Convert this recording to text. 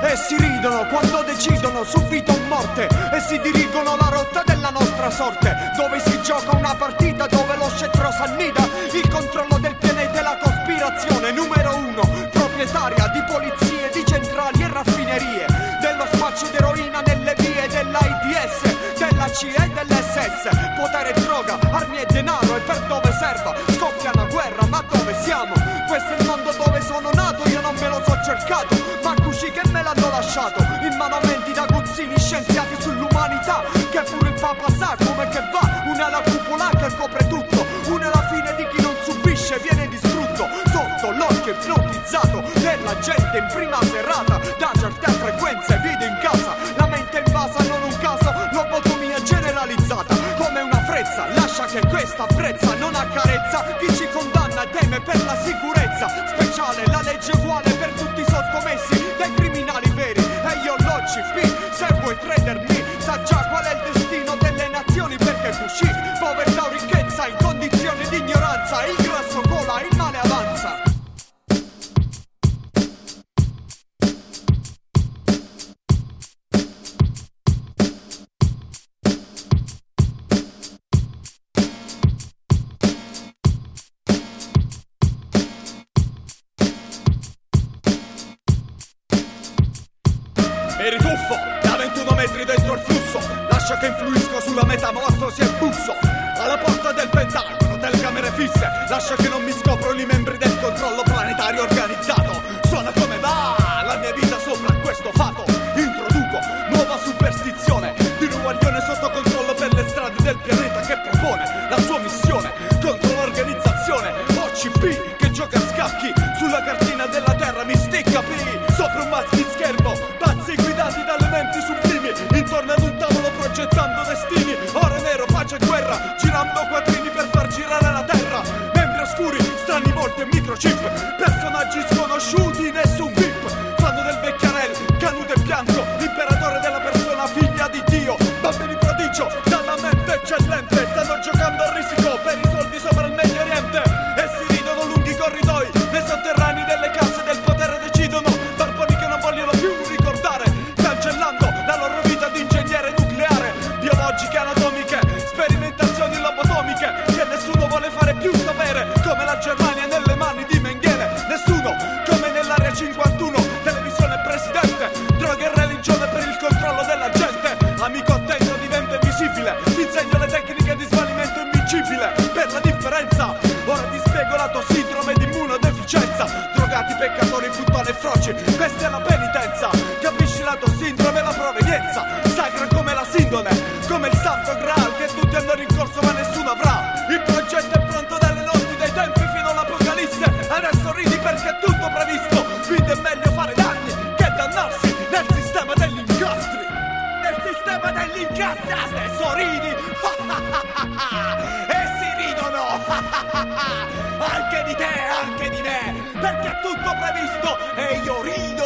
e si ridono quando decidono su vita o morte e si dirigono alla rotta della nostra sorte, dove si gioca una partita dove lo scettro s'annida, il controllo del pianeta e la cospirazione numero uno, proprietaria di polizie, di centrali e raffinerie, dello spaccio d'eroina nelle vie dell'AIDS, della CIA e dell'SS, potere e droga, armi e denaro, e per dove serva scoppia una guerra, ma dove siamo? Questo è il mondo dove sono nato, io non me lo so cercato, ma così che me l'hanno lasciato, in mano a menti da guzzini scienziati sull'umanità, che pure il Papa sa come che va, una è la cupola che copre tutto, una è la fine di chi non subisce, viene distrutto, sotto l'occhio ipnotizzato della gente in prima serata, da certe frequenze, video in casa, la mente invasa, non un caso, lobotomia generalizzata, come una frezza, lascia che questa brezza non accarezza chi ci condanna e teme per la sicurezza speciale, la legge uguale per tutti i sottomessi dai criminali veri, e io l'OCP, se vuoi credermi, sa già qual è il destino delle nazioni, perché cuscì, povertà o ricchezza, in condizioni di ignoranza, il grasso cola, il male avanza. Mi rituffo da 21 metri dentro il flusso, lascia che influisco sulla metamorfosi e busso alla porta del Pentagono, telecamere fisse, lascia che non mi scoprono i membri del controllo planetario organizzato. Suona come va la mia vita sopra questo fato, introduco nuova superstizione di nuovo aglione sotto controllo per le strade del pianeta che propone la sua missione contro l'organizzazione OCP che gioca a scacchi sulla cartina della terra, mi sticca P sopra un schermo, pazzi guidati dalle menti sublimi, intorno ad un tavolo progettando destini, oro nero, pace e guerra, girando quattrini per far girare la terra, membri oscuri, strani volti e microchip, personaggi sconosciuti, nessun VIP, fanno del vecchiarel, canuto e bianco, l'imperatore della persona, figlia di Dio, bambini prodigio, dalla mente eccellente, stanno giocando a risico per i soldi sopra il Medio Oriente, e si ridono lunghi corridoi, nei sotterranei delle case del potere decidono, barboni che non vogliono più ricordare, cancellando la loro vita di ingegnere nucleare, biologiche, anatomiche, sperimentazioni lobotomiche, che nessuno vuole fare più sapere, come la Germania nelle mani di Mengele, nessuno, come nell'area 51, televisione presidente, droga e religione per il controllo della gente, amico attento diventa invisibile, ti insegno le tecniche di svalimento invincibile, per la differenza, ora ti spiego la tua sindrome di immunodeficienza, drogati, peccatori, puttane e froci, questa è la penitenza, capisci la tua sindrome e la provenienza, sacra come la sindone, come il santo graal che tutti hanno rincorso ma nessuno avrà, il progetto è pronto dalle notti dei tempi fino all'apocalisse, adesso ridi perché è tutto previsto, quindi è meglio fare danni che dannarsi nel sistema degli incastri, nel sistema degli incastri, adesso ridi, e si ridono, anche di te, anche di me, perché è tutto previsto e io rido.